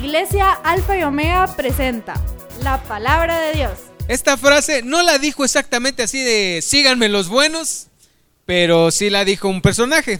Iglesia Alfa y Omega presenta la palabra de Dios. Esta frase no la dijo exactamente así de síganme los buenos, pero sí la dijo un personaje.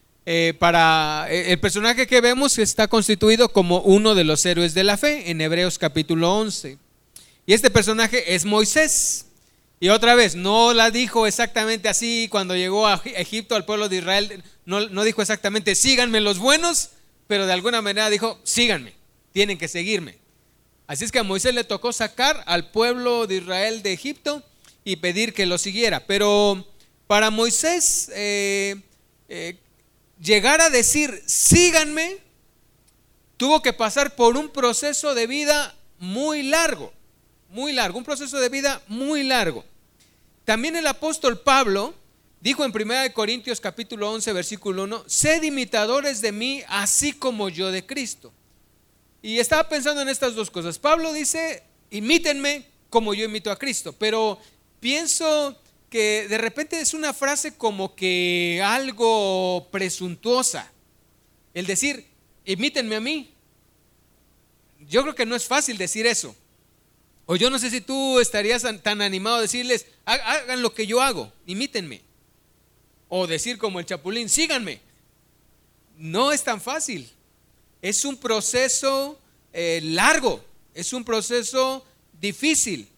El personaje que vemos está constituido como uno de los héroes de la fe en Hebreos capítulo 11. Y este personaje es Moisés. Y otra vez, no la dijo exactamente así cuando llegó a Egipto al pueblo de Israel. No dijo exactamente síganme los buenos, pero de alguna manera dijo síganme, tienen que seguirme. Así es que a Moisés le tocó sacar al pueblo de Israel de Egipto y pedir que lo siguiera. Pero para Moisés llegar a decir síganme, tuvo que pasar por un proceso de vida muy largo, un proceso de vida muy largo. También el apóstol Pablo dijo en 1 Corintios capítulo 11 versículo 1: sed imitadores de mí así como yo de Cristo. Y estaba pensando en estas dos cosas. Pablo dice imítenme como yo imito a Cristo, pero pienso que de repente es una frase como que algo presuntuosa el decir imítenme a mí. Yo creo que no es fácil decir eso. O yo no sé si tú estarías tan animado a decirles hagan lo que yo hago, imítenme. O decir como el Chapulín, síganme. No es tan fácil. Es un proceso largo, es un proceso difícil.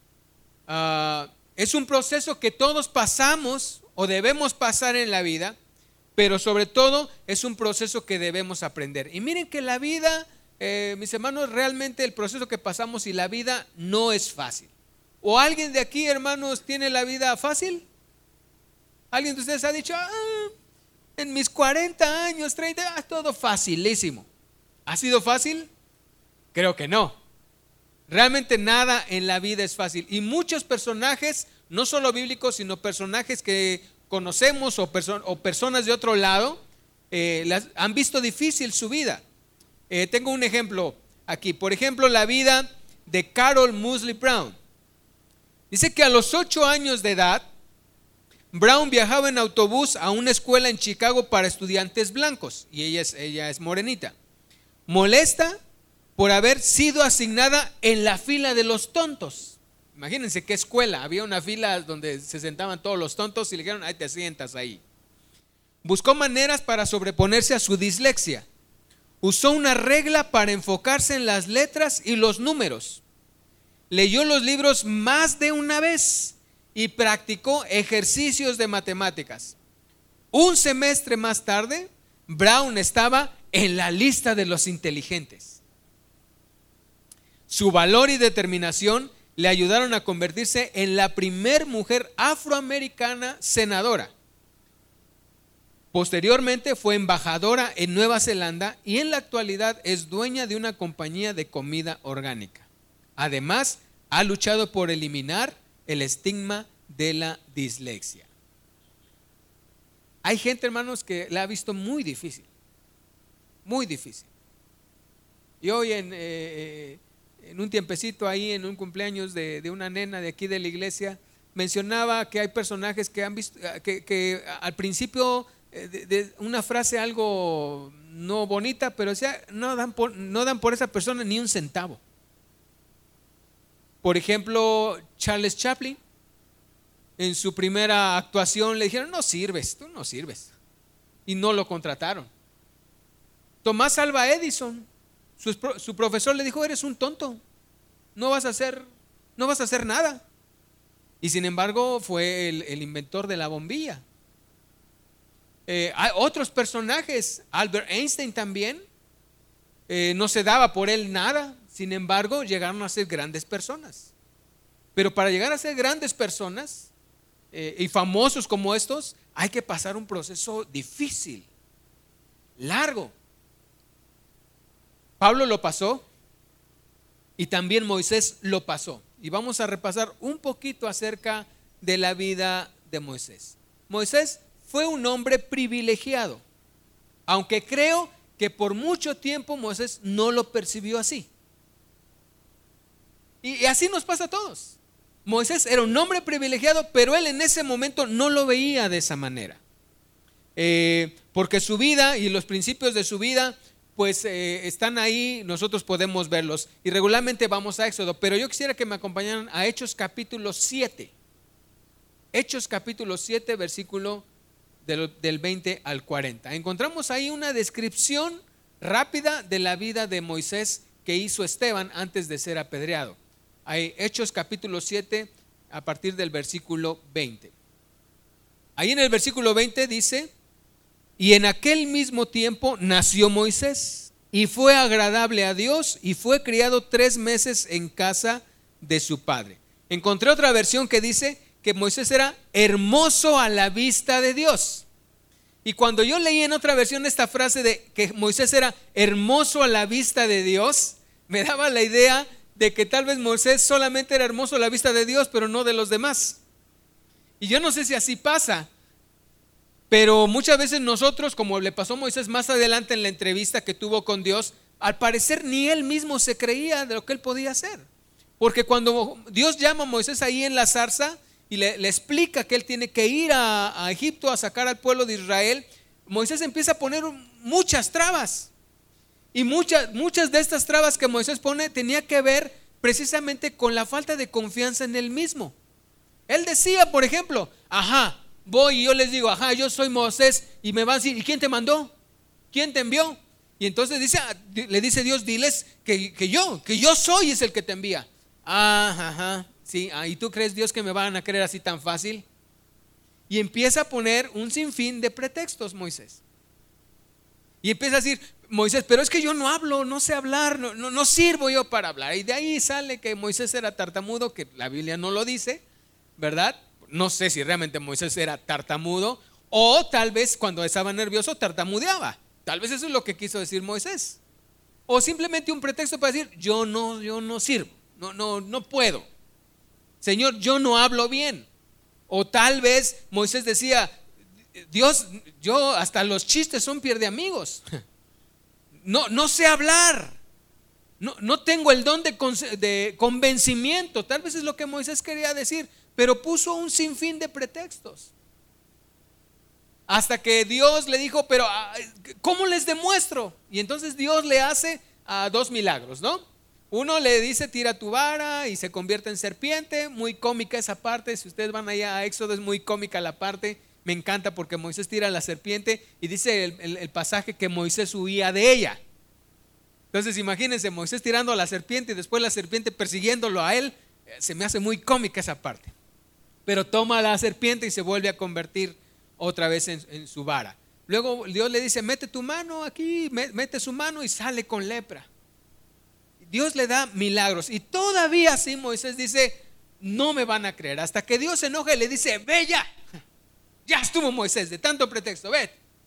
Es un proceso que todos pasamos o debemos pasar en la vida, pero sobre todo es un proceso que debemos aprender. Y miren que la vida, mis hermanos, realmente el proceso que pasamos y la vida no es fácil. ¿O alguien de aquí, hermanos, tiene la vida fácil? ¿Alguien de ustedes ha dicho en mis 40 años, 30, todo facilísimo? ¿Ha sido fácil? Creo que no. Realmente nada en la vida es fácil. Y muchos personajes, no solo bíblicos, sino personajes que conocemos o personas de otro lado, han visto difícil su vida. Tengo un ejemplo aquí. Por ejemplo, la vida de Carol Moseley Brown. Dice que a los 8 años de edad, Brown viajaba en autobús a una escuela en Chicago para estudiantes blancos. Y ella es morenita. Molesta por haber sido asignada en la fila de los tontos. Imagínense qué escuela. Había una fila donde se sentaban todos los tontos y le dijeron, ahí te sientas ahí. Buscó maneras para sobreponerse a su dislexia. Usó una regla para enfocarse en las letras y los números. Leyó los libros más de una vez y practicó ejercicios de matemáticas. Un semestre más tarde, Brown estaba en la lista de los inteligentes. Su valor y determinación le ayudaron a convertirse en la primer mujer afroamericana senadora. Posteriormente fue embajadora en Nueva Zelanda y en la actualidad es dueña de una compañía de comida orgánica. Además, ha luchado por eliminar el estigma de la dislexia. Hay gente, hermanos, que la ha visto muy difícil. Muy difícil. Y hoy en un tiempecito ahí, en un cumpleaños de una nena de aquí de la iglesia, mencionaba que hay personajes que han visto que al principio de una frase algo no bonita, pero o sea, no dan por esa persona ni un centavo. Por ejemplo, Charles Chaplin, en su primera actuación le dijeron, tú no sirves, y no lo contrataron. Tomás Alva Edison, su profesor le dijo, eres un tonto, no vas a hacer nada. Y sin embargo fue el inventor de la bombilla. Hay otros personajes, Albert Einstein también, no se daba por él nada, sin embargo llegaron a ser grandes personas. Pero para llegar a ser grandes personas y famosos como estos, hay que pasar un proceso difícil, largo. Pablo lo pasó y también Moisés lo pasó. Y vamos a repasar un poquito acerca de la vida de Moisés. Moisés fue un hombre privilegiado, aunque creo que por mucho tiempo Moisés no lo percibió así. Y así nos pasa a todos. Moisés era un hombre privilegiado, pero él en ese momento no lo veía de esa manera. Porque su vida y los principios de su vida pues están ahí, nosotros podemos verlos. Y regularmente vamos a Éxodo, pero yo quisiera que me acompañaran a Hechos capítulo 7. Hechos capítulo 7, versículo del 20 al 40. Encontramos ahí una descripción rápida de la vida de Moisés que hizo Esteban antes de ser apedreado. Hay Hechos capítulo 7 a partir del versículo 20. Ahí en el versículo 20 dice: y en aquel mismo tiempo nació Moisés y fue agradable a Dios y fue criado 3 meses en casa de su padre. Encontré otra versión que dice que Moisés era hermoso a la vista de Dios. Y cuando yo leí en otra versión esta frase de que Moisés era hermoso a la vista de Dios, me daba la idea de que tal vez Moisés solamente era hermoso a la vista de Dios, pero no de los demás. Y yo no sé si así pasa, pero muchas veces nosotros, como le pasó a Moisés más adelante en la entrevista que tuvo con Dios, al parecer ni él mismo se creía de lo que él podía hacer. Porque cuando Dios llama a Moisés ahí en la zarza y le explica que él tiene que ir a Egipto a sacar al pueblo de Israel, Moisés empieza a poner muchas trabas. Y muchas de estas trabas que Moisés pone tenía que ver precisamente con la falta de confianza en él mismo. Él decía, por ejemplo, voy y yo les digo, yo soy Moisés, y me van a decir, ¿y quién te mandó? ¿Quién te envió? Y entonces le dice Dios, diles que yo soy es el que te envía. Sí, ¿y tú crees, Dios, que me van a creer así tan fácil? Y empieza a poner un sinfín de pretextos Moisés. Y empieza a decir, Moisés, pero es que yo no hablo, no sé hablar, no sirvo yo para hablar. Y de ahí sale que Moisés era tartamudo, que la Biblia no lo dice, ¿verdad? No sé si realmente Moisés era tartamudo, o tal vez cuando estaba nervioso tartamudeaba. Tal vez eso es lo que quiso decir Moisés. O simplemente un pretexto para decir, yo no sirvo, no puedo. Señor, yo no hablo bien. O tal vez Moisés decía, Dios, yo hasta los chistes son pierde amigos. No sé hablar. No tengo el don de convencimiento. Tal vez es lo que Moisés quería decir, pero puso un sinfín de pretextos. Hasta que Dios le dijo, pero ¿cómo les demuestro? Y entonces Dios le hace 2 milagros, ¿no? Uno le dice, tira tu vara y se convierte en serpiente. Muy cómica esa parte. Si ustedes van allá a Éxodo, es muy cómica la parte. Me encanta porque Moisés tira la serpiente y dice el pasaje que Moisés huía de ella. Entonces imagínense, Moisés tirando a la serpiente y después la serpiente persiguiéndolo a él. Se me hace muy cómica esa parte. Pero toma la serpiente y se vuelve a convertir otra vez en su vara. Luego Dios le dice, mete tu mano aquí, mete su mano y sale con lepra. Dios le da milagros y todavía así Moisés dice, no me van a creer. Hasta que Dios se enoja y le dice, ve ya estuvo Moisés, de tanto pretexto, ve.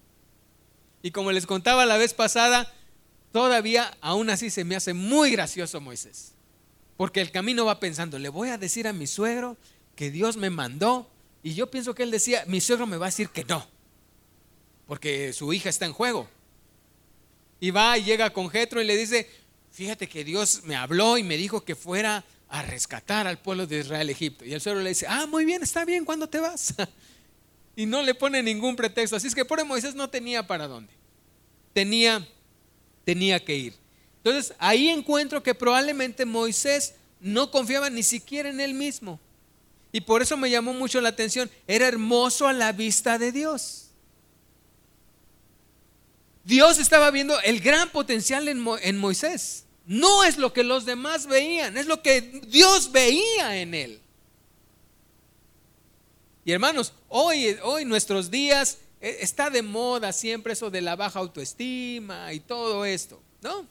Y como les contaba la vez pasada, todavía aún así se me hace muy gracioso Moisés. Porque el camino va pensando, le voy a decir a mi suegro que Dios me mandó. Y yo pienso que él decía, mi suegro me va a decir que no, porque su hija está en juego. Y va y llega con Jetro y le dice, fíjate que Dios me habló y me dijo que fuera a rescatar al pueblo de Israel Egipto. Y el suegro le dice, muy bien, está bien, ¿cuándo te vas? Y no le pone ningún pretexto. Así es que pobre Moisés no tenía para dónde. Tenía que ir. Entonces ahí encuentro que probablemente Moisés no confiaba ni siquiera en él mismo. Y por eso me llamó mucho la atención. Era hermoso a la vista de Dios. Dios estaba viendo el gran potencial en Moisés. No es lo que los demás veían, es lo que Dios veía en él. Y hermanos, hoy nuestros días está de moda siempre eso de la baja autoestima y todo esto, ¿no?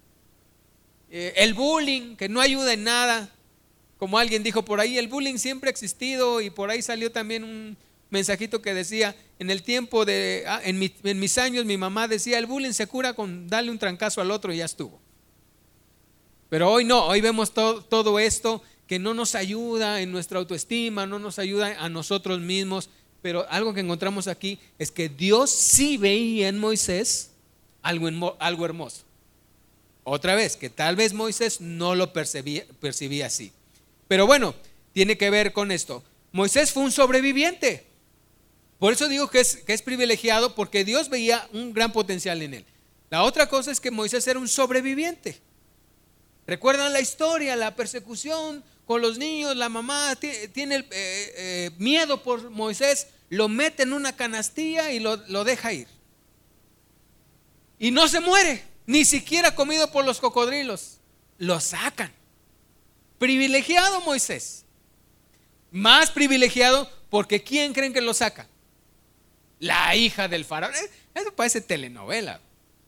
El bullying, que no ayuda en nada. Como alguien dijo por ahí, el bullying siempre ha existido. Y por ahí salió también un mensajito que decía, en el tiempo en mis años mi mamá decía, el bullying se cura con darle un trancazo al otro y ya estuvo. Pero hoy no, hoy vemos todo esto que no nos ayuda en nuestra autoestima, no nos ayuda a nosotros mismos. Pero algo que encontramos aquí es que Dios sí veía en Moisés algo hermoso. Otra vez, que tal vez Moisés no lo percibía así. Pero bueno, tiene que ver con esto. Moisés fue un sobreviviente. Por eso digo que es privilegiado, porque Dios veía un gran potencial en él. La otra cosa es que Moisés era un sobreviviente. ¿Recuerdan la historia, la persecución con los niños? La mamá tiene miedo por Moisés, lo mete en una canastilla y lo deja ir. Y no se muere, ni siquiera comido por los cocodrilos. Lo sacan. Privilegiado Moisés. Más privilegiado porque ¿quién creen que lo saca? La hija del faraón. Eso parece telenovela.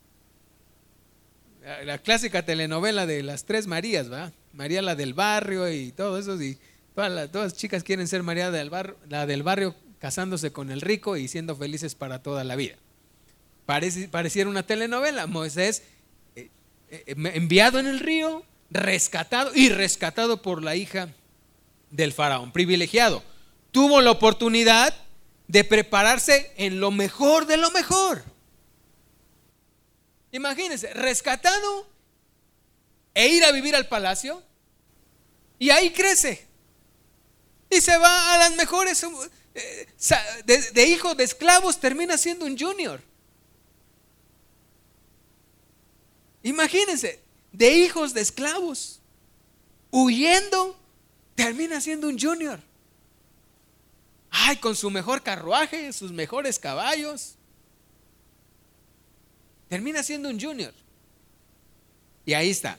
La clásica telenovela de las tres Marías, ¿verdad? María la del barrio y todo eso. Y todas las chicas quieren ser María la del barrio, casándose con el rico y siendo felices para toda la vida. Pareciera una telenovela. Moisés enviado en el río, rescatado por la hija del faraón, privilegiado. Tuvo la oportunidad de prepararse en lo mejor de lo mejor. Imagínense, rescatado e ir a vivir al palacio, y ahí crece y se va a las mejores. De hijo de esclavos termina siendo un junior. Imagínense, de hijos de esclavos, huyendo, termina siendo un junior. Ay, con su mejor carruaje, sus mejores caballos, termina siendo un junior. Y ahí está.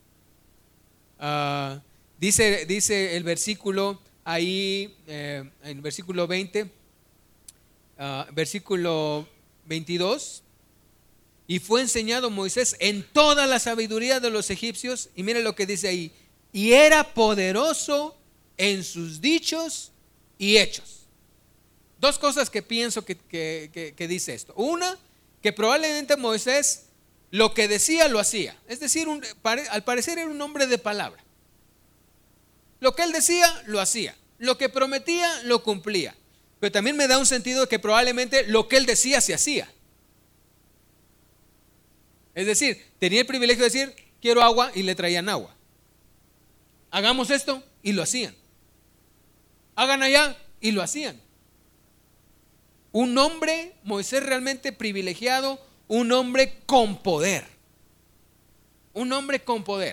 Dice el versículo ahí, en el versículo 20, versículo 22. Y fue enseñado Moisés en toda la sabiduría de los egipcios. Y mire lo que dice ahí. Y era poderoso en sus dichos y hechos. Dos cosas que pienso que dice esto. Una, que probablemente Moisés lo que decía lo hacía. Es decir, al parecer era un hombre de palabra. Lo que él decía lo hacía. Lo que prometía lo cumplía. Pero también me da un sentido de que probablemente lo que él decía se hacía. Es decir, tenía el privilegio de decir, quiero agua, y le traían agua. Hagamos esto, y lo hacían. Hagan allá, y lo hacían. Un hombre, Moisés, realmente privilegiado, un hombre con poder. Un hombre con poder.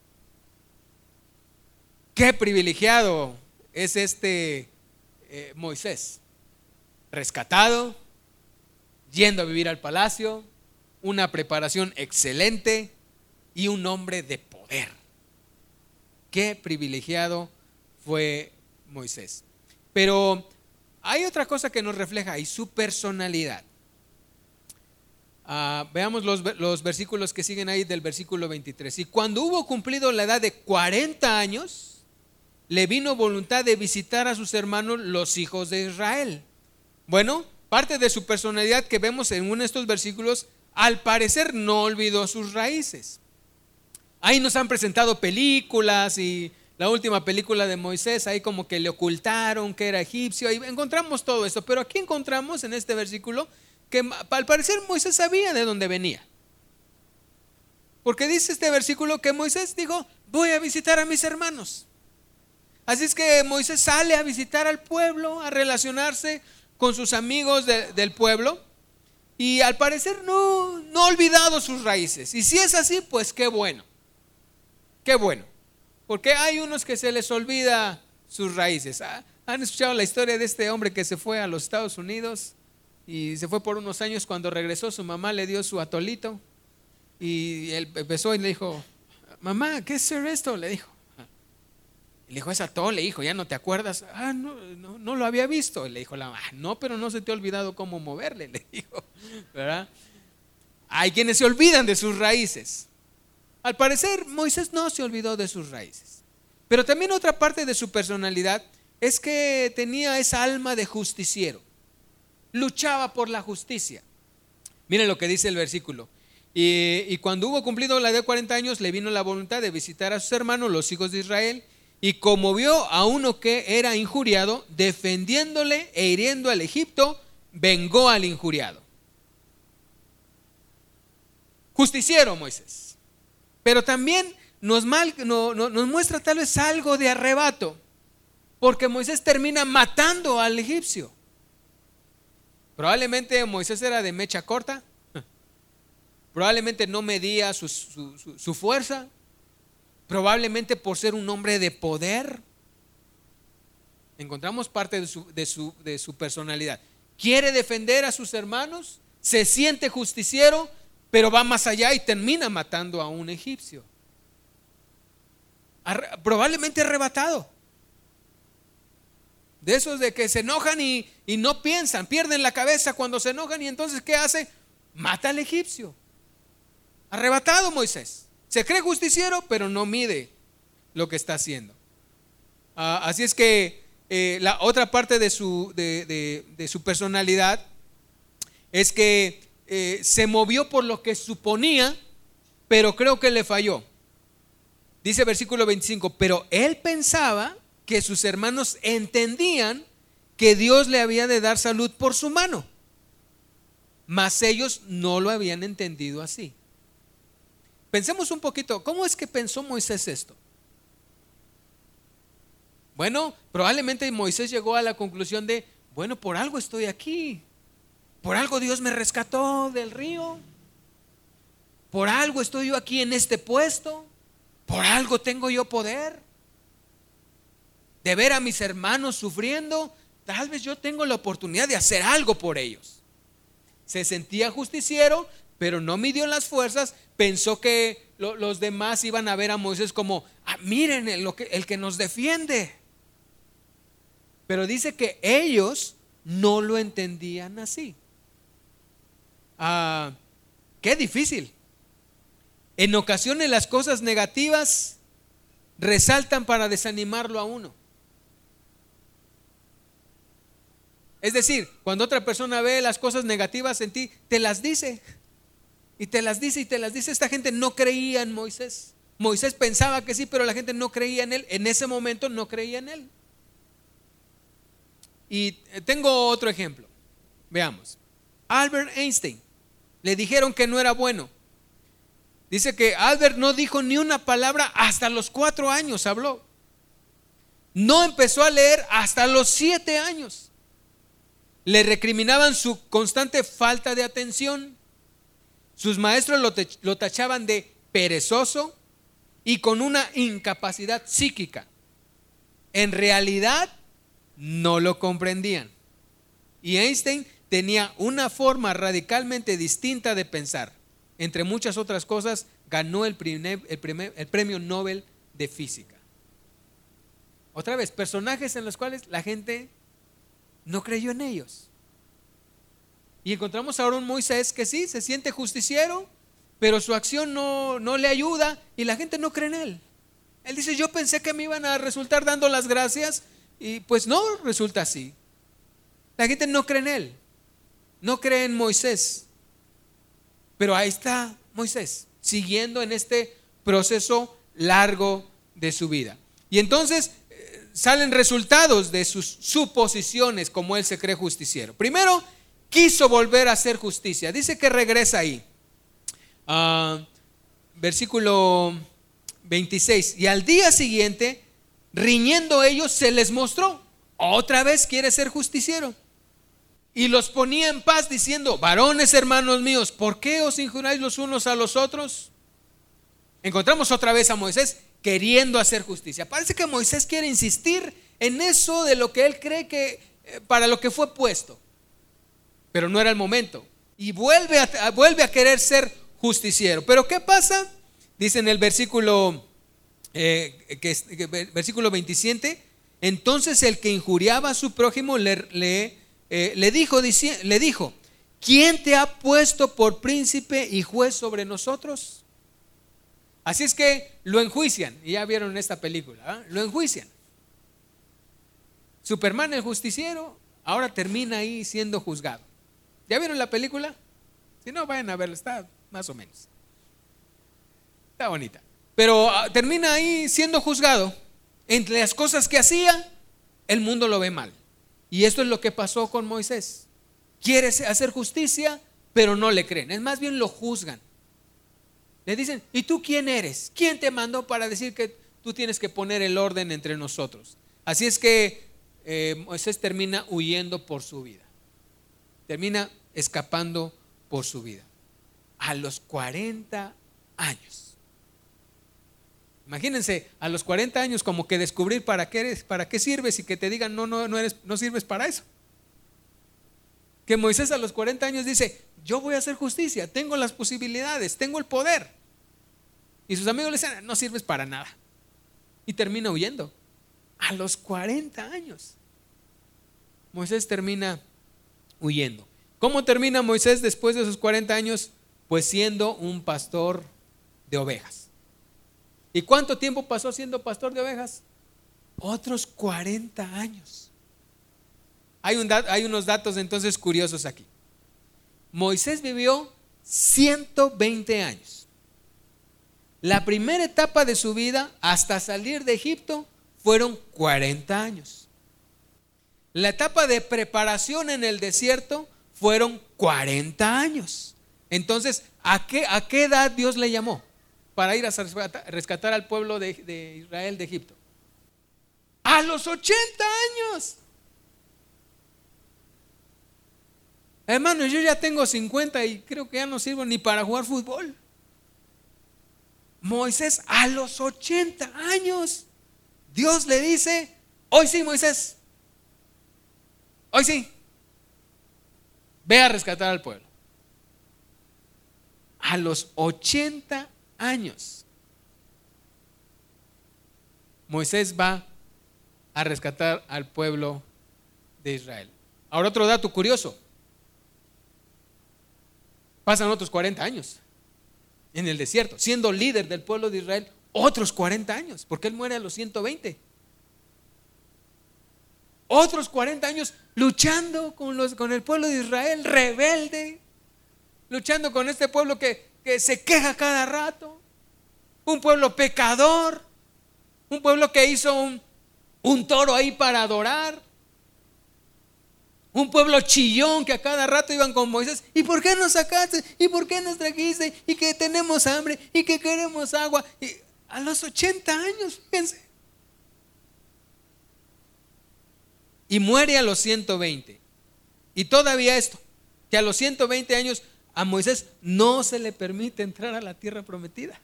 Qué privilegiado es este Moisés. Rescatado, yendo a vivir al palacio, una preparación excelente y un hombre de poder. Qué privilegiado fue Moisés. Pero hay otra cosa que nos refleja ahí, su personalidad. Veamos los versículos que siguen ahí del versículo 23. Y cuando hubo cumplido la edad de 40 años, le vino voluntad de visitar a sus hermanos los hijos de Israel. Bueno, parte de su personalidad que vemos en uno de estos versículos, al parecer no olvidó sus raíces. Ahí nos han presentado películas, y la última película de Moisés, ahí como que le ocultaron que era egipcio, ahí encontramos todo esto. Pero aquí encontramos en este versículo que al parecer Moisés sabía de dónde venía. Porque dice este versículo que Moisés dijo, voy a visitar a mis hermanos. Así es que Moisés sale a visitar al pueblo, a relacionarse con sus amigos del pueblo. Y al parecer no ha olvidado sus raíces. Y si es así, pues qué bueno. Qué bueno. Porque hay unos que se les olvida sus raíces. ¿Han escuchado la historia de este hombre que se fue a los Estados Unidos y se fue por unos años? Cuando regresó, su mamá le dio su atolito y él empezó y le dijo, mamá, ¿qué es esto? Le dijo. Y le dijo, es atole, hijo, ¿ya no te acuerdas? No lo había visto. Y le dijo la mamá, no, pero no se te ha olvidado cómo moverle, le dijo, ¿verdad? Hay quienes se olvidan de sus raíces. Al parecer Moisés no se olvidó de sus raíces. Pero también otra parte de su personalidad es que tenía esa alma de justiciero. Luchaba por la justicia. Miren lo que dice el versículo. Y cuando hubo cumplido la edad de 40 años, le vino la voluntad de visitar a sus hermanos, los hijos de Israel. Y como vio a uno que era injuriado, defendiéndole e hiriendo al Egipto, vengó al injuriado. Justiciero Moisés. Pero también nos muestra tal vez algo de arrebato, porque Moisés termina matando al egipcio. Probablemente Moisés era de mecha corta. probablemente no medía su fuerza, probablemente por ser un hombre de poder. Encontramos parte de su personalidad. Quiere defender a sus hermanos, se siente justiciero, pero va más allá y termina matando a un egipcio. Probablemente arrebatado. De esos de que se enojan y no piensan, pierden la cabeza cuando se enojan, y entonces ¿qué hace? Mata al egipcio. Arrebatado Moisés. Se cree justiciero, pero no mide lo que está haciendo. Así es que la otra parte de su personalidad es que se movió por lo que suponía, pero creo que le falló. Dice versículo 25, pero él pensaba que sus hermanos entendían que Dios le había de dar salud por su mano, mas ellos no lo habían entendido así. Pensemos un poquito, ¿cómo es que pensó Moisés esto? Bueno, probablemente Moisés llegó a la conclusión de, bueno, por algo estoy aquí, por algo Dios me rescató del río, por algo estoy yo aquí en este puesto, por algo tengo yo poder de ver a mis hermanos sufriendo, tal vez yo tengo la oportunidad de hacer algo por ellos. Se sentía justiciero, pero no midió las fuerzas. Pensó que los demás iban a ver a Moisés como, miren el que nos defiende. Pero dice que ellos no lo entendían así. Qué difícil. En ocasiones las cosas negativas resaltan para desanimarlo a uno. Es decir, cuando otra persona ve las cosas negativas en ti, te las dice. Y te las dice y te las dice. Esta gente no creía en Moisés. Moisés pensaba que sí, pero la gente no creía en él. En ese momento no creía en él. Y tengo otro ejemplo. Veamos. Albert Einstein. Le dijeron que no era bueno. Dice que Albert no dijo ni una palabra hasta los 4 años habló. No empezó a leer hasta los 7 años. Le recriminaban su constante falta de atención. Sus maestros lo tachaban de perezoso y con una incapacidad psíquica. En realidad no lo comprendían. Y Einstein tenía una forma radicalmente distinta de pensar. Entre muchas otras cosas, ganó el premio Nobel de Física. Otra vez, personajes en los cuales la gente no creyó en ellos. Y encontramos ahora un Moisés que sí, se siente justiciero, pero su acción no le ayuda y la gente no cree en él. Él dice, yo pensé que me iban a resultar dando las gracias y pues no resulta así. La gente no cree en él, no cree en Moisés. Pero ahí está Moisés, siguiendo en este proceso largo de su vida. Y entonces salen resultados de sus suposiciones, como él se cree justiciero. Primero, quiso volver a hacer justicia. Dice que regresa ahí. Versículo 26. Y al día siguiente, riñendo ellos, se les mostró. Otra vez quiere ser justiciero. Y los ponía en paz diciendo, varones hermanos míos, ¿por qué os injuráis los unos a los otros? Encontramos otra vez a Moisés queriendo hacer justicia. Parece que Moisés quiere insistir en eso de lo que él cree que para lo que fue puesto. Pero no era el momento. Y vuelve a querer ser justiciero. Pero ¿qué pasa? Dice en el versículo 27, entonces el que injuriaba a su prójimo le dijo, ¿quién te ha puesto por príncipe y juez sobre nosotros? Así es que lo enjuician. Y ya vieron esta película, lo enjuician. Superman, el justiciero, ahora termina ahí siendo juzgado. ¿Ya vieron la película? Si no, vayan a verla, está más o menos. Está bonita. Pero termina ahí siendo juzgado. Entre las cosas que hacía, el mundo lo ve mal. Y esto es lo que pasó con Moisés. Quiere hacer justicia, pero no le creen. Es más bien lo juzgan. Le dicen, ¿y tú quién eres? ¿Quién te mandó para decir que tú tienes que poner el orden entre nosotros? Así es que Moisés termina huyendo por su vida. Termina escapando por su vida. a los 40 años. Imagínense, a los 40 años como que descubrir para qué eres, para qué sirves y que te digan no sirves para eso. Que Moisés a los 40 años dice, yo voy a hacer justicia, tengo las posibilidades, tengo el poder. Y sus amigos le dicen, no sirves para nada. Y termina huyendo. A los 40 años. Moisés termina huyendo. ¿Cómo termina Moisés después de esos 40 años? Pues siendo un pastor de ovejas. ¿Y cuánto tiempo pasó siendo pastor de ovejas? Otros 40 años. Hay unos datos entonces curiosos aquí. Moisés vivió 120 años. La primera etapa de su vida hasta salir de Egipto fueron 40 años. La etapa de preparación en el desierto fueron 40 años. Entonces, ¿a qué edad Dios le llamó para ir a rescatar al pueblo de Israel de Egipto? A los 80 años. Hermano, yo ya tengo 50 y creo que ya no sirvo ni para jugar fútbol. Moisés a los 80 años, Dios le dice, hoy sí, Moisés, hoy sí, ve a rescatar al pueblo. A los 80 años, Moisés va a rescatar al pueblo de Israel. Ahora otro dato curioso. Pasan otros 40 años en el desierto, siendo líder del pueblo de Israel, otros 40 años, porque él muere a los 120. Otros 40 años luchando con el pueblo de Israel, rebelde, luchando con este pueblo que se queja cada rato, un pueblo pecador, un pueblo que hizo un toro ahí para adorar. Un pueblo chillón que a cada rato iban con Moisés. ¿Y por qué nos sacaste? ¿Y por qué nos trajiste? Y que tenemos hambre y que queremos agua. Y a los 80 años, fíjense. Y muere a los 120. Y todavía esto, que a los 120 años a Moisés no se le permite entrar a la tierra prometida.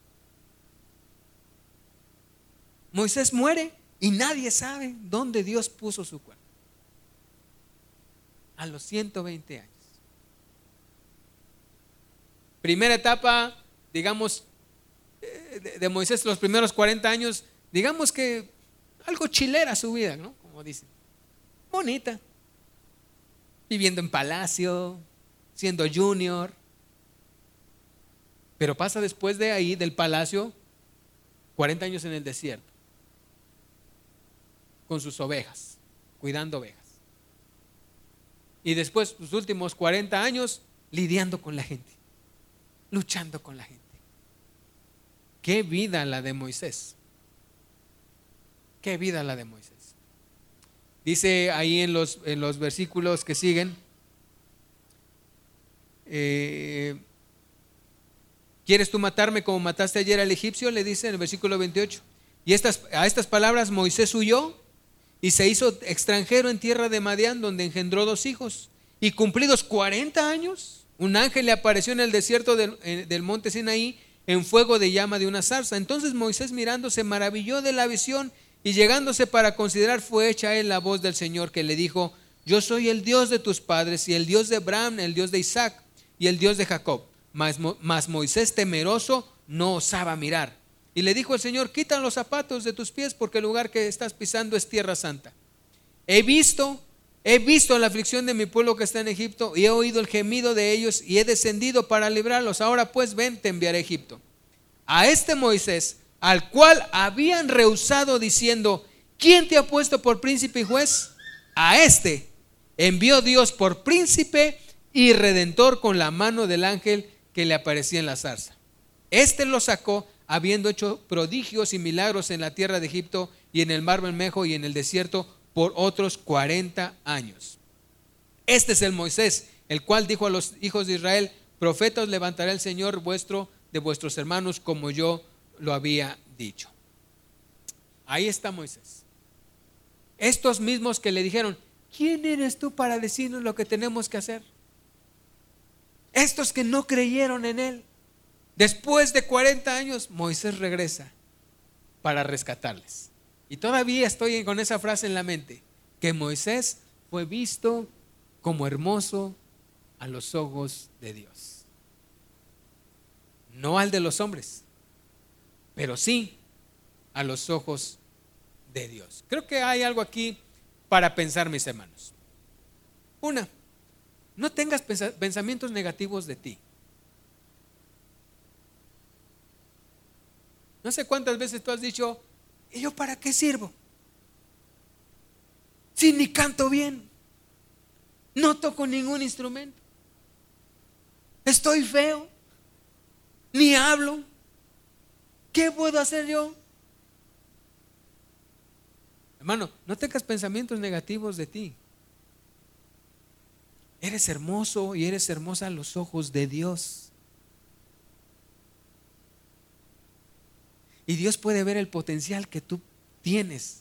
Moisés muere y nadie sabe dónde Dios puso su cuerpo. A los 120 años. Primera etapa, digamos, de Moisés, los primeros 40 años, digamos que algo chilera su vida, ¿no? Como dicen, bonita, viviendo en palacio, siendo junior. Pero pasa después de ahí, del palacio, 40 años en el desierto, con sus ovejas, cuidando ovejas. Y después los últimos 40 años lidiando con la gente, luchando con la gente. Qué vida la de Moisés. Qué vida la de Moisés. Dice ahí en los versículos que siguen, ¿quieres tú matarme como mataste ayer al egipcio? Le dice en el versículo 28. Y a estas palabras Moisés huyó y se hizo extranjero en tierra de Madián, donde engendró 2 hijos. Y cumplidos 40 años, un ángel le apareció en el desierto del monte Sinaí en fuego de llama de una zarza. Entonces Moisés, mirando, se maravilló de la visión, y llegándose para considerar, fue hecha a él la voz del Señor, que le dijo: yo soy el Dios de tus padres, y el Dios de Abraham, el Dios de Isaac y el Dios de Jacob. Mas Moisés, temeroso, no osaba mirar. Y le dijo el Señor: quita los zapatos de tus pies, porque el lugar que estás pisando es tierra santa. He visto la aflicción de mi pueblo que está en Egipto, y he oído el gemido de ellos, y he descendido para librarlos. Ahora pues ven, te enviaré a Egipto. A este Moisés, al cual habían rehusado diciendo: ¿quién te ha puesto por príncipe y juez? A este envió Dios por príncipe y redentor con la mano del ángel que le aparecía en la zarza. Este lo sacó, habiendo hecho prodigios y milagros en la tierra de Egipto y en el mar Bermejo y en el desierto por otros 40 años. Este es el Moisés, el cual dijo a los hijos de Israel: profeta os levantará el Señor vuestro de vuestros hermanos, como yo lo había dicho. Ahí está Moisés. Estos mismos que le dijeron: ¿quién eres tú para decirnos lo que tenemos que hacer? estos que no creyeron en él. Después de 40 años, Moisés regresa para rescatarles. Y todavía estoy con esa frase en la mente, que Moisés fue visto como hermoso a los ojos de Dios. No al de los hombres, pero sí a los ojos de Dios. Creo que hay algo aquí para pensar, mis hermanos. Una, no tengas pensamientos negativos de ti. No sé cuántas veces tú has dicho, ¿y yo para qué sirvo? Si ni canto bien, no toco ningún instrumento, estoy feo, ni hablo, ¿qué puedo hacer yo? Hermano, no tengas pensamientos negativos de ti. Eres hermoso y eres hermosa a los ojos de Dios. Y Dios puede ver el potencial que tú tienes.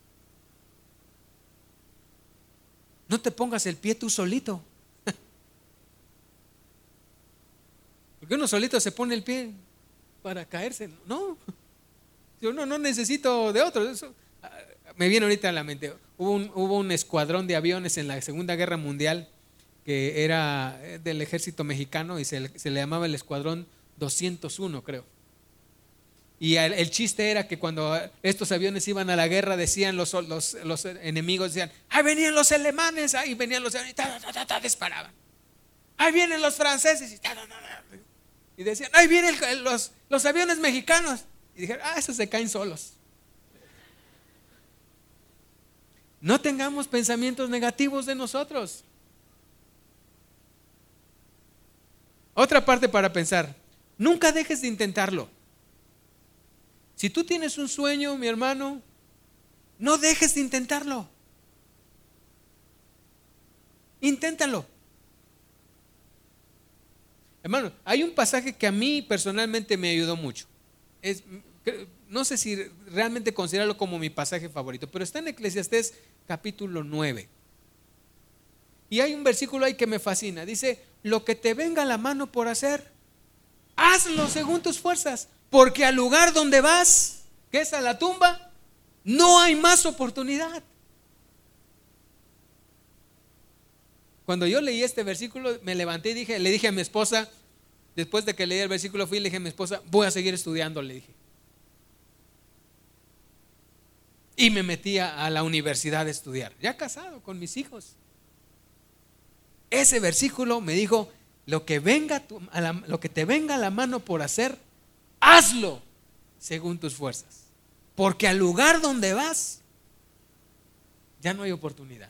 No te pongas el pie tú solito. Porque uno solito se pone el pie para caerse. No, yo no necesito de otro. Eso, me viene ahorita a la mente. Hubo un escuadrón de aviones en la Segunda Guerra Mundial que era del ejército mexicano y se le llamaba el escuadrón 201, creo. Y el chiste era que cuando estos aviones iban a la guerra, decían los enemigos, decían, ahí venían los alemanes, ahí venían los alemanes, disparaban. Ahí vienen los franceses, y decían, ahí vienen los aviones mexicanos. Y dijeron, esos se caen solos. No tengamos pensamientos negativos de nosotros. Otra parte para pensar, nunca dejes de intentarlo. Si tú tienes un sueño, mi hermano, no dejes de intentarlo. Inténtalo. Hermano, hay un pasaje que a mí personalmente me ayudó mucho. No sé si realmente considerarlo como mi pasaje favorito, pero está en Eclesiastés capítulo 9. Y hay un versículo ahí que me fascina. Dice, lo que te venga a la mano por hacer, hazlo según tus fuerzas, porque al lugar donde vas, que es a la tumba, no hay más oportunidad. Cuando yo leí este versículo, me levanté y le dije a mi esposa, después de que leí el versículo, le dije a mi esposa, voy a seguir estudiando, le dije. Y me metí a la universidad a estudiar, ya casado con mis hijos. Ese versículo me dijo, lo que te venga a la mano por hacer, hazlo según tus fuerzas, porque al lugar donde vas ya no hay oportunidad.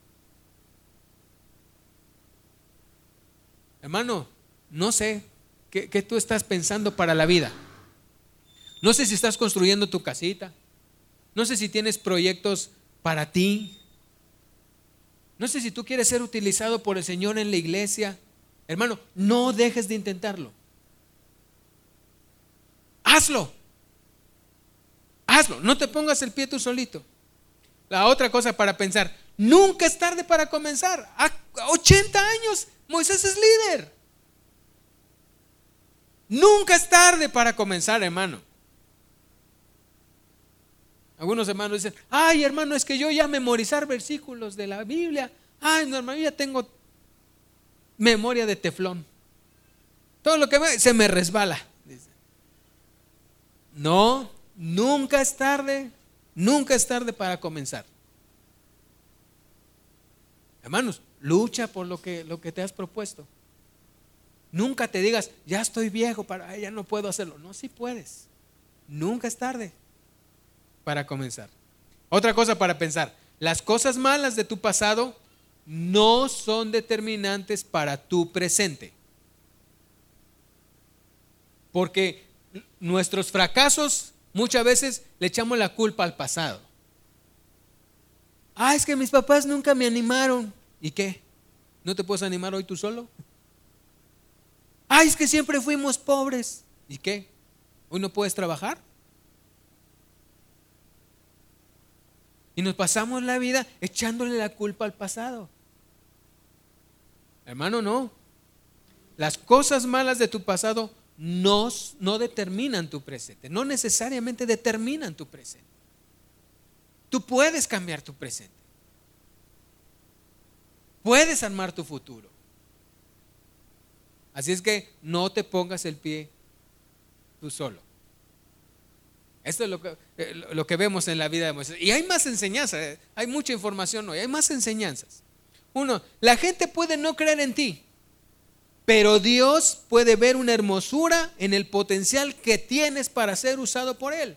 Hermano, no sé qué tú estás pensando para la vida. No sé si estás construyendo tu casita, no sé si tienes proyectos para ti, no sé si tú quieres ser utilizado por el Señor en la iglesia. Hermano, no dejes de intentarlo. Hazlo, no te pongas el pie tú solito. La otra cosa para pensar, nunca es tarde para comenzar. A 80 años Moisés es líder. Nunca es tarde para comenzar, hermano. Algunos hermanos dicen, ay hermano, es que yo ya memorizar versículos de la Biblia, ay no hermano, yo ya tengo memoria de teflón, todo lo que se me resbala. No, nunca es tarde para comenzar. Hermanos, lucha por lo que te has propuesto. Nunca te digas, ya estoy viejo, ya no puedo hacerlo. No, sí puedes. Nunca es tarde para comenzar. Otra cosa para pensar, las cosas malas de tu pasado no son determinantes para tu presente. Porque nuestros fracasos muchas veces le echamos la culpa al pasado. Es que mis papás nunca me animaron. ¿Y qué? ¿No te puedes animar hoy tú solo? Es que siempre fuimos pobres. ¿Y qué? ¿Hoy no puedes trabajar? Y nos pasamos la vida echándole la culpa al pasado. Hermano, no. las cosas malas de tu pasado no determinan tu presente, no necesariamente determinan tu presente. Tú puedes cambiar tu presente, puedes armar tu futuro. Así es que no te pongas el pie tú solo. Esto es lo que vemos en la vida de Moisés. Y hay más enseñanzas, hay mucha información hoy, hay más enseñanzas. Uno, la gente puede no creer en ti, pero Dios puede ver una hermosura en el potencial que tienes para ser usado por Él.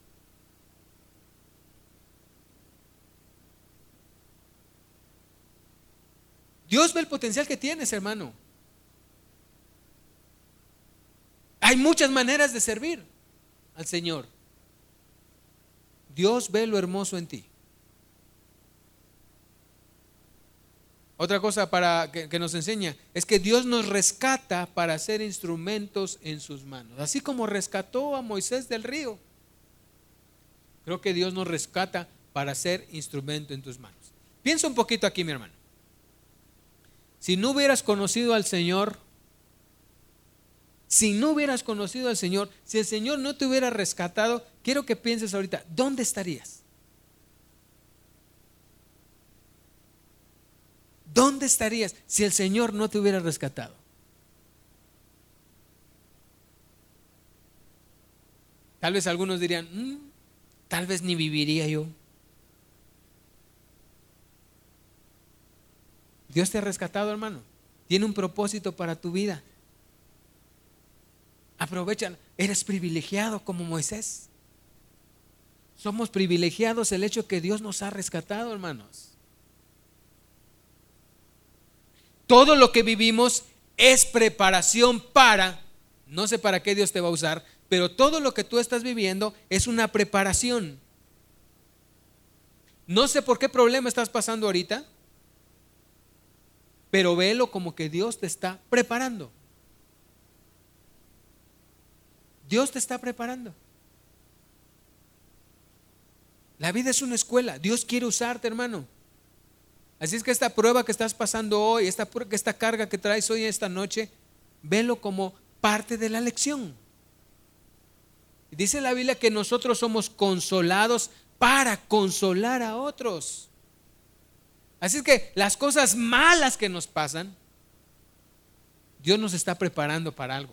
Dios ve el potencial que tienes, hermano. Hay muchas maneras de servir al Señor. Dios ve lo hermoso en ti. Otra cosa que nos enseña es que Dios nos rescata para ser instrumentos en sus manos. Así como rescató a Moisés del río, creo que Dios nos rescata para ser instrumento en tus manos. Piensa un poquito aquí, mi hermano. Si no hubieras conocido al Señor, si el Señor no te hubiera rescatado, quiero que pienses ahorita, ¿dónde estarías? ¿Dónde estarías si el Señor no te hubiera rescatado? Tal vez algunos dirían, tal vez ni viviría yo. Dios te ha rescatado, hermano. Tiene un propósito para tu vida. Aprovecha, eres privilegiado como Moisés. Somos privilegiados el hecho que Dios nos ha rescatado, hermanos. Todo lo que vivimos es preparación para, no sé para qué Dios te va a usar, pero todo lo que tú estás viviendo es una preparación. No sé por qué problema estás pasando ahorita, pero velo como que Dios te está preparando. Dios te está preparando. La vida es una escuela. Dios quiere usarte, hermano. Así es que esta prueba que estás pasando hoy, esta carga que traes hoy, esta noche, velo como parte de la lección. Dice la Biblia que nosotros somos consolados para consolar a otros. Así es que las cosas malas que nos pasan, Dios nos está preparando para algo.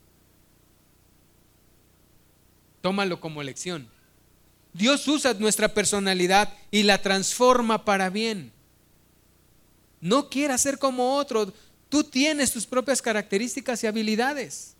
Tómalo como lección. Dios usa nuestra personalidad y la transforma para bien. No quieras ser como otro. Tú tienes tus propias características y habilidades.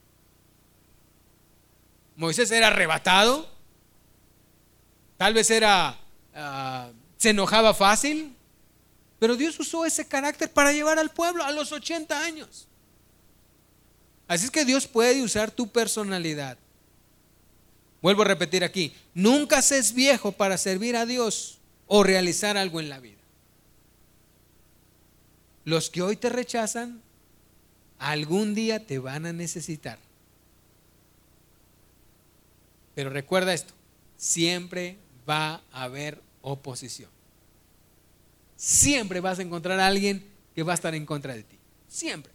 Moisés era arrebatado. Tal vez se enojaba fácil. Pero Dios usó ese carácter para llevar al pueblo a los 80 años. Así es que Dios puede usar tu personalidad. Vuelvo a repetir aquí, nunca seas viejo para servir a Dios o realizar algo en la vida. Los que hoy te rechazan, algún día te van a necesitar. Pero recuerda esto, siempre va a haber oposición. Siempre vas a encontrar a alguien que va a estar en contra de ti. Siempre.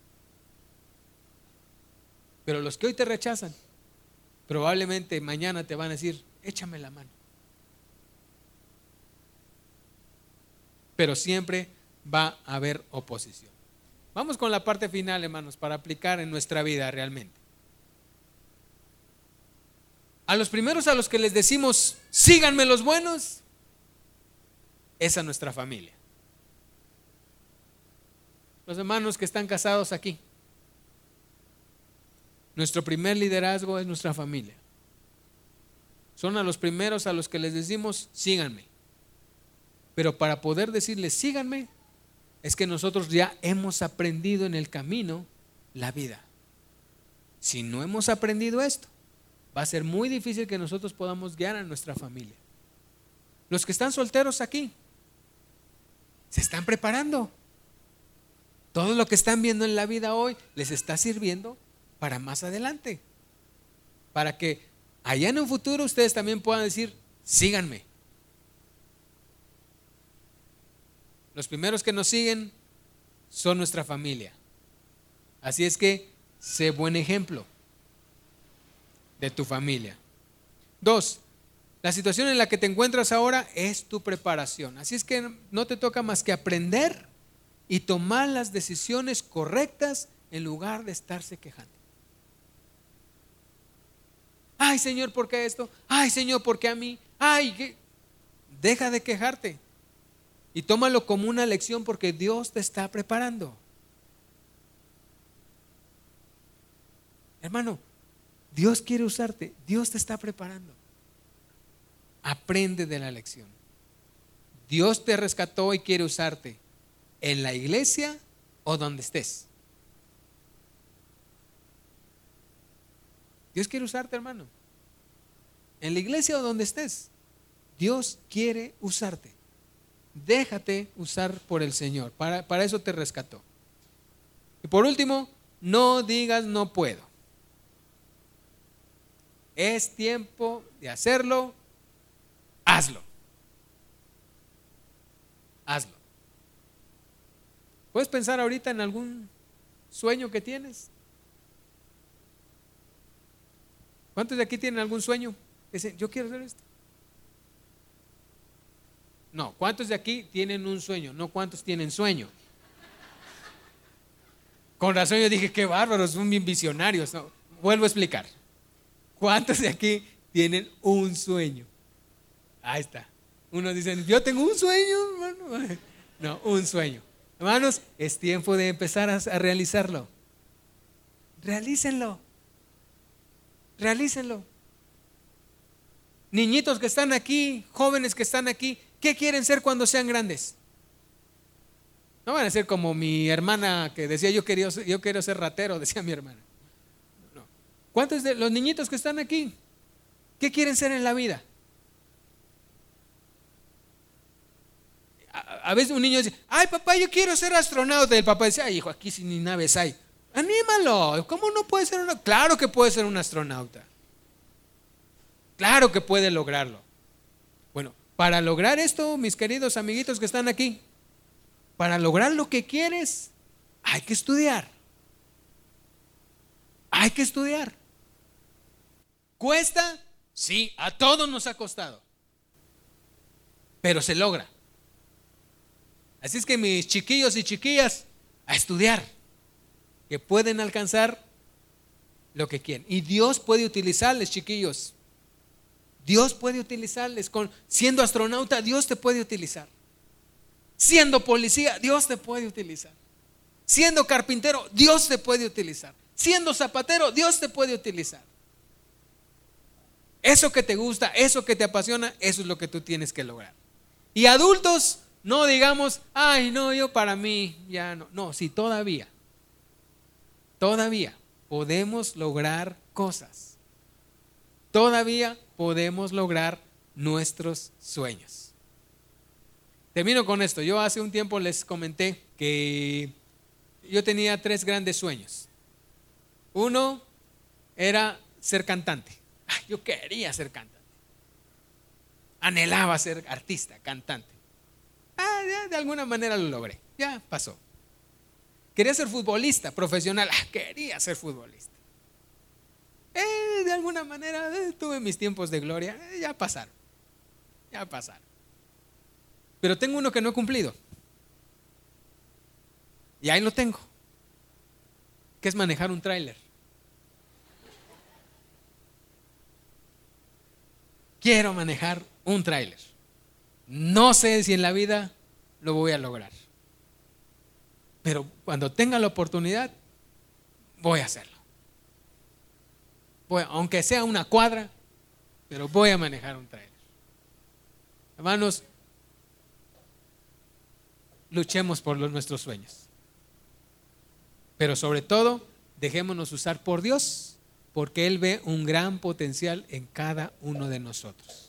Pero los que hoy te rechazan, probablemente mañana te van a decir, échame la mano. Pero siempre va a haber oposición. Vamos con la parte final, hermanos, para aplicar en nuestra vida realmente. A los primeros a los que les decimos, síganme los buenos, es a nuestra familia. Los hermanos que están casados aquí. Nuestro primer liderazgo es nuestra familia. Son a los primeros a los que les decimos, síganme. Pero para poder decirles, síganme, es que nosotros ya hemos aprendido en el camino la vida. Si no hemos aprendido esto, va a ser muy difícil que nosotros podamos guiar a nuestra familia. Los que están solteros aquí, se están preparando. Todo lo que están viendo en la vida hoy les está sirviendo para más adelante, para que allá en un futuro ustedes también puedan decir, síganme. Los primeros que nos siguen son nuestra familia. Así es que sé buen ejemplo de tu familia. 2, la situación en la que te encuentras ahora es tu preparación. Así es que no te toca más que aprender y tomar las decisiones correctas en lugar de estarse quejando. Ay, Señor, ¿por qué esto? Ay, Señor, ¿por qué a mí? Ay, ¿qué? Deja de quejarte y tómalo como una lección porque Dios te está preparando. Hermano, Dios quiere usarte, Dios te está preparando. Aprende de la lección. Dios te rescató y quiere usarte en la iglesia o donde estés. Dios quiere usarte, hermano. En la iglesia o donde estés. Dios quiere usarte. Déjate usar por el Señor. Para eso te rescató. Y por último, no digas no puedo. Es tiempo de hacerlo. Hazlo. Hazlo. ¿Puedes pensar ahorita en algún sueño que tienes? ¿Cuántos de aquí tienen algún sueño? Dicen, yo quiero hacer esto. No, ¿cuántos de aquí tienen un sueño? No, ¿cuántos tienen sueño? Con razón yo dije, qué bárbaros, son bien visionarios. No, vuelvo a explicar. ¿Cuántos de aquí tienen un sueño? Ahí está. Unos dicen, yo tengo un sueño, hermano. No, un sueño. Hermanos, es tiempo de empezar a realizarlo. Realícenlo. Realícenlo. Niñitos que están aquí, jóvenes que están aquí, ¿qué quieren ser cuando sean grandes? No van a ser como mi hermana que decía yo quiero ser ratero, decía mi hermana. No. ¿Cuántos de los niñitos que están aquí, qué quieren ser en la vida? A veces un niño dice, ay papá, yo quiero ser astronauta. Y el papá dice, ay hijo, aquí sin ni naves hay. Anímalo, ¿cómo no puede ser una? Claro que puede ser un astronauta. Claro que puede lograrlo. Bueno, para lograr esto, mis queridos amiguitos que están aquí, para lograr lo que quieres, hay que estudiar. Hay que estudiar. ¿Cuesta? Sí, a todos nos ha costado. Pero se logra. Así es que mis chiquillos y chiquillas, a estudiar, que pueden alcanzar lo que quieren. Y Dios puede utilizarles, chiquillos. Dios puede utilizarles. Siendo astronauta, Dios te puede utilizar. Siendo policía, Dios te puede utilizar. Siendo carpintero, Dios te puede utilizar. Siendo zapatero, Dios te puede utilizar. Eso que te gusta, eso que te apasiona, eso es lo que tú tienes que lograr. Y adultos, no digamos, ay no, yo para mí ya no. No, sí, todavía podemos lograr cosas. Todavía podemos lograr nuestros sueños. Termino con esto. Yo hace un tiempo les comenté que yo tenía 3 grandes sueños. Uno era ser cantante. Yo quería ser cantante. Anhelaba ser artista, cantante. De alguna manera lo logré. Ya pasó. Quería ser futbolista profesional. Quería ser futbolista. De alguna manera tuve mis tiempos de gloria. Ya pasaron. Pero tengo uno que no he cumplido. Y ahí lo tengo. Que es manejar un tráiler. Quiero manejar un tráiler. No sé si en la vida lo voy a lograr. Pero cuando tenga la oportunidad, voy a hacerlo. Aunque sea una cuadra, pero voy a manejar un tráiler. Hermanos, luchemos por nuestros sueños. Pero sobre todo, dejémonos usar por Dios, porque Él ve un gran potencial en cada uno de nosotros.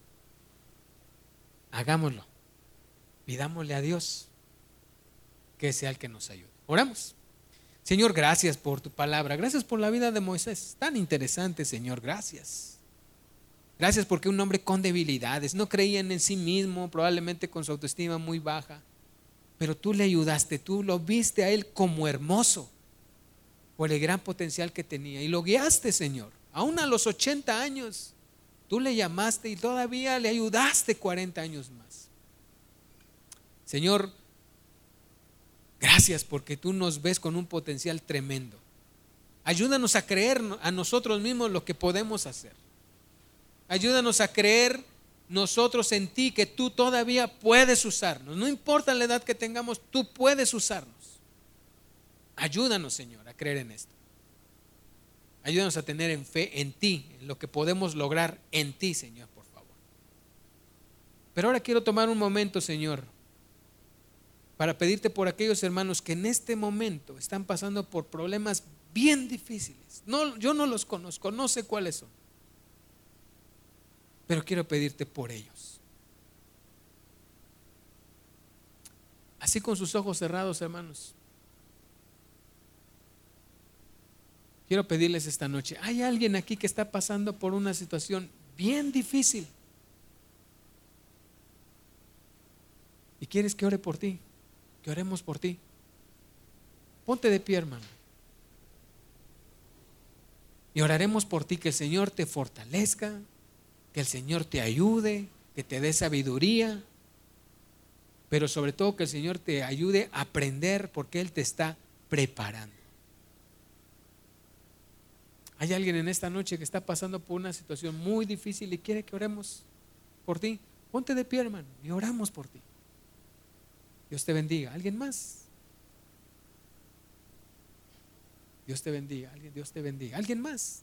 Hagámoslo. Pidámosle a Dios que sea el que nos ayude. Oramos. Señor, gracias por tu palabra. Gracias por la vida de Moisés. Tan interesante, Señor. Gracias. Gracias porque un hombre con debilidades, no creía en sí mismo, probablemente con su autoestima muy baja. Pero tú le ayudaste, tú lo viste a él como hermoso. por el gran potencial que tenía y lo guiaste, Señor. Aún a los 80 años, tú le llamaste y todavía le ayudaste 40 años más. Señor, gracias porque tú nos ves con un potencial tremendo. Ayúdanos a creer a nosotros mismos lo que podemos hacer. Ayúdanos a creer nosotros en ti, que tú todavía puedes usarnos. No importa la edad que tengamos, tú puedes usarnos. Ayúdanos, Señor, a creer en esto. Ayúdanos a tener en fe en ti, en lo que podemos lograr en ti, Señor, por favor. Pero ahora quiero tomar un momento, Señor, para pedirte por aquellos hermanos que en este momento están pasando por problemas bien difíciles. No, yo no los conozco, no sé cuáles son, pero quiero pedirte por ellos. Así con sus ojos cerrados, hermanos, quiero pedirles esta noche, ¿hay alguien aquí que está pasando por una situación bien difícil y quieres que ore por ti? Que oremos por ti. Ponte de pie, hermano, y oraremos por ti, que el Señor te fortalezca, que el Señor te ayude, que te dé sabiduría, pero sobre todo que el Señor te ayude a aprender, porque Él te está preparando. ¿Hay alguien en esta noche que está pasando por una situación muy difícil y quiere que oremos por ti? Ponte de pie, hermano, y oramos por ti. Dios te bendiga. ¿Alguien más? Dios te bendiga. Dios te bendiga. ¿Alguien más?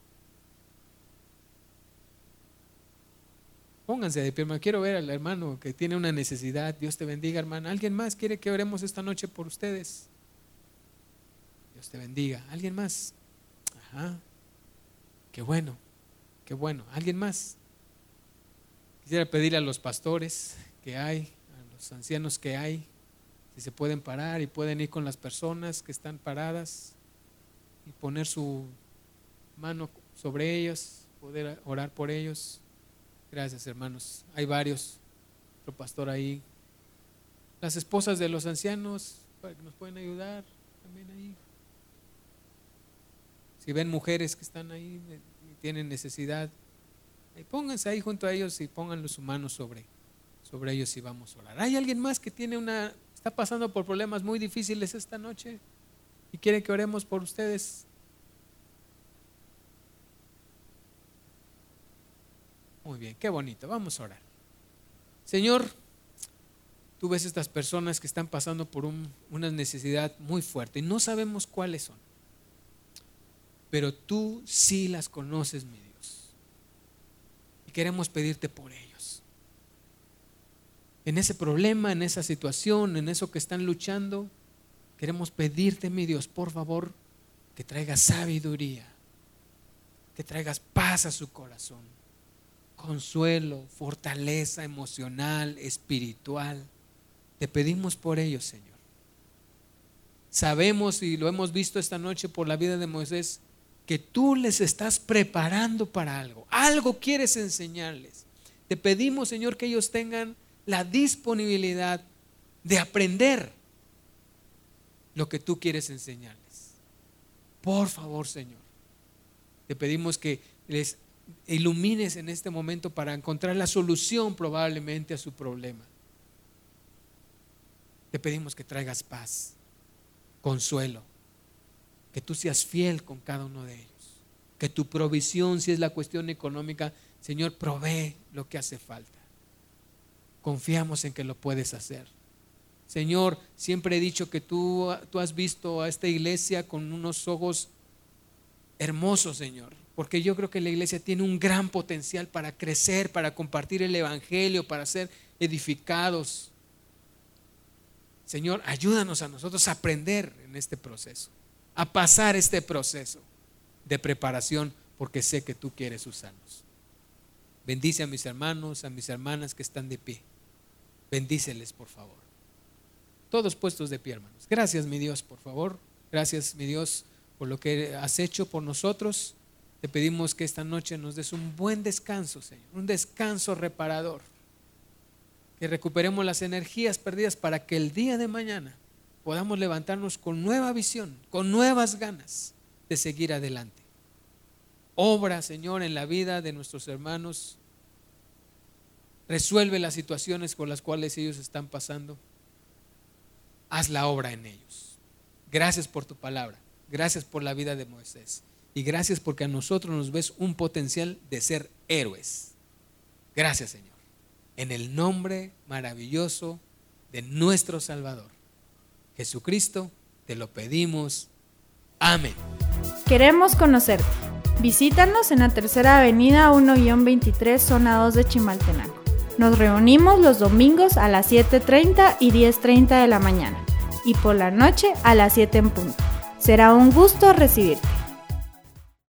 Pónganse de pie, hermano. Quiero ver al hermano que tiene una necesidad. Dios te bendiga, hermano. ¿Alguien más quiere que oremos esta noche por ustedes? Dios te bendiga. ¿Alguien más? Ajá. Qué bueno, qué bueno. ¿Alguien más? Quisiera pedirle a los pastores que hay, a los ancianos que hay, si se pueden parar y pueden ir con las personas que están paradas y poner su mano sobre ellos, poder orar por ellos. Gracias, hermanos. Hay varios. Otro pastor ahí. Las esposas de los ancianos para que nos pueden ayudar también ahí. Si ven mujeres que están ahí y tienen necesidad, pónganse ahí junto a ellos y pónganle su mano sobre ellos y vamos a orar. ¿Hay alguien más que está pasando por problemas muy difíciles esta noche y quiere que oremos por ustedes? Muy bien, qué bonito. Vamos a orar. Señor, tú ves estas personas que están pasando por una necesidad muy fuerte y no sabemos cuáles son, pero tú sí las conoces, mi Dios, y queremos pedirte por ellos. En ese problema, en esa situación, en eso que están luchando, queremos pedirte, mi Dios, por favor, que traigas sabiduría, que traigas paz a su corazón, consuelo, fortaleza emocional, espiritual. Te pedimos por ellos, Señor. Sabemos y lo hemos visto esta noche por la vida de Moisés, que tú les estás preparando para algo quieres enseñarles. Te pedimos, Señor, que ellos tengan la disponibilidad de aprender lo que tú quieres enseñarles. Por favor, Señor, te pedimos que les ilumines en este momento para encontrar la solución probablemente a su problema. Te pedimos que traigas paz, consuelo, que tú seas fiel con cada uno de ellos, que tu provisión, si es la cuestión económica, Señor, provee lo que hace falta. Confiamos en que lo puedes hacer. Señor, siempre he dicho que tú has visto a esta iglesia con unos ojos hermosos, Señor, porque yo creo que la iglesia tiene un gran potencial para crecer, para compartir el evangelio, para ser edificados. Señor, ayúdanos a nosotros a aprender en este proceso, a pasar este proceso de preparación, porque sé que tú quieres usarnos. Bendice a mis hermanos, a mis hermanas que están de pie. Bendíceles, por favor. Todos puestos de pie, hermanos. Gracias, mi Dios, por favor. Gracias, mi Dios, por lo que has hecho por nosotros. Te pedimos que esta noche nos des un buen descanso, Señor, un descanso reparador. Que recuperemos las energías perdidas para que el día de mañana podamos levantarnos con nueva visión, con nuevas ganas de seguir adelante. Obra, Señor, en la vida de nuestros hermanos. Resuelve las situaciones por las cuales ellos están pasando. Haz la obra en ellos. Gracias por tu palabra. Gracias por la vida de Moisés. Y gracias porque a nosotros nos ves un potencial de ser héroes. Gracias, Señor. En el nombre maravilloso de nuestro Salvador, Jesucristo, te lo pedimos. Amén. Queremos conocerte. Visítanos en la Tercera Avenida 1-23, zona 2 de Chimaltenango. Nos reunimos los domingos a las 7:30 y 10:30 de la mañana y por la noche a las 7 en punto. Será un gusto recibirte.